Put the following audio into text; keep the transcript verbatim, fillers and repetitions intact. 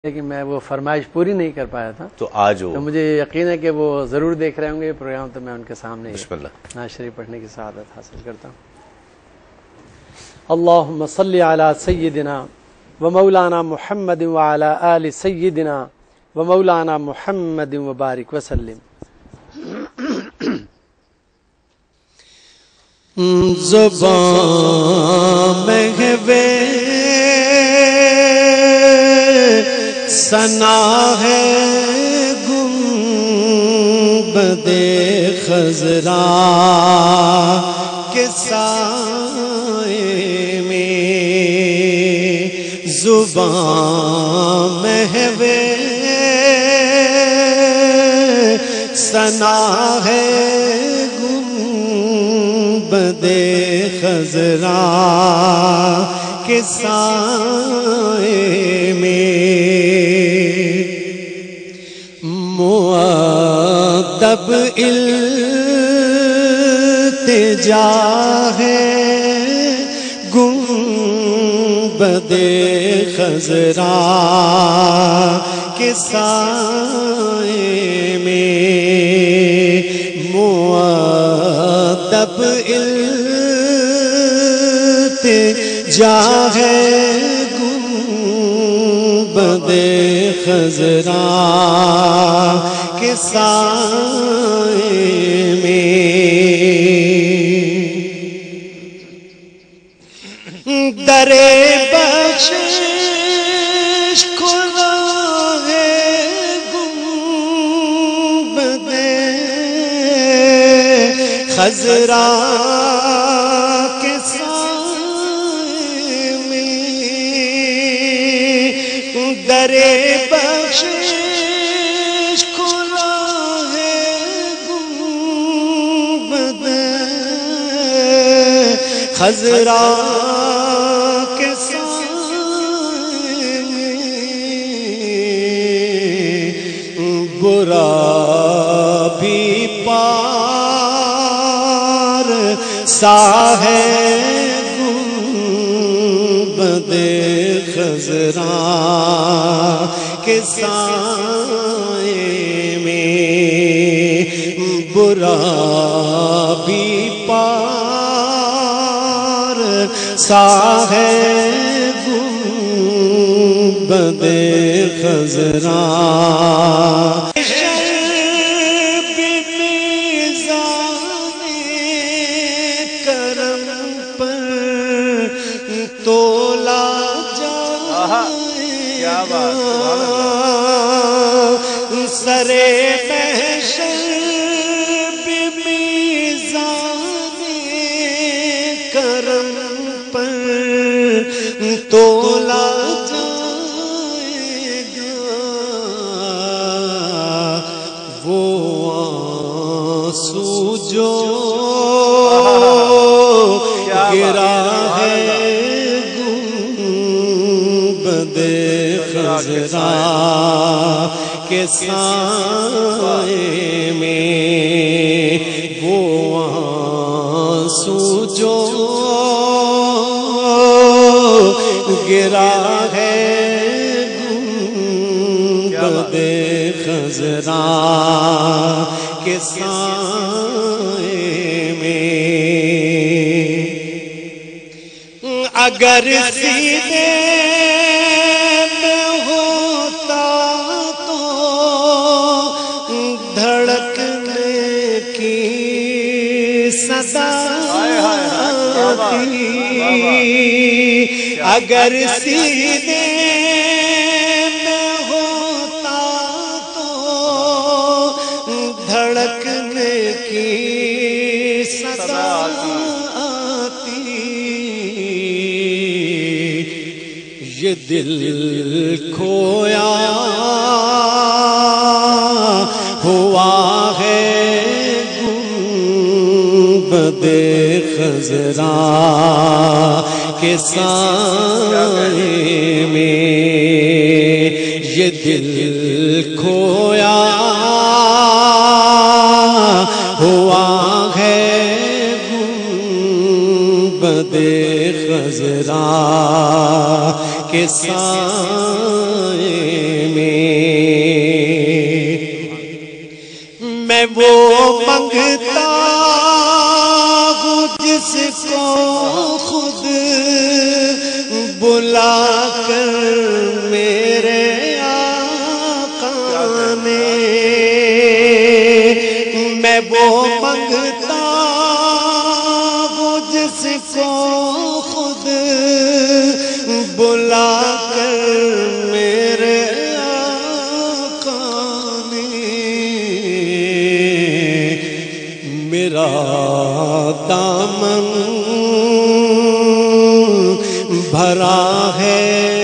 لیکن میں وہ فرمائش پوری نہیں کر پایا تھا تو آج وہ تو مجھے یقین ہے کہ وہ ضرور دیکھ رہے ہوں گے یہ پروگرام، تو میں ان کے سامنے بسم اللہ نعت شریف پڑھنے کی سعادت حاصل کرتا ہوں۔ اللہم صلی علی سیدنا و مولانا محمد وعلی آل سیدنا و مولانا محمد وبارک وسلم۔ زبان محوے ثنا ہے گنبد خضرا کے سائے میں، زبان محوے ثنا ہے گنبد خضرا کے سائے میں، مؤدب التجا ہے گنبد خضرا کے سائے میں، مؤدب التجا ہے گنبد خضرا کے سائے میں، در بخشش کھلا ہے گنبد خضرا کے سائے میں، در بخشش کھلا ہے گنبد خضرا کے سائے میں، برا بھی پار سا ہے گنبد خضرا کے سائے میں، برا بھی پار سا ہے گنبد خضرا، تولا جائے سرے محشر بمیزان کرم پر تولا جائے گا، وہ آنسو جو گرا ہے گنبد خضرا کے سائے میں، وہ آنسو جو گرا ہے گنبد خضرا کے سائے میں، اگر سینے میں ہوتا تو دھڑکنے کی صدا آتی، اگر سینے میں ہوتا تو دھڑکنے کی صدا آتی، یہ دل کھویا ہوا ہے گنبد خضرا کے سائے میں، یہ دل کھویا ہوا ہے گنبد خضرا کے سائے بلا کر میرے آقا نے میں وہ منگتا ہوں جس کو خود بلا کر میرے آقا نے میرا دامن بھرا ہے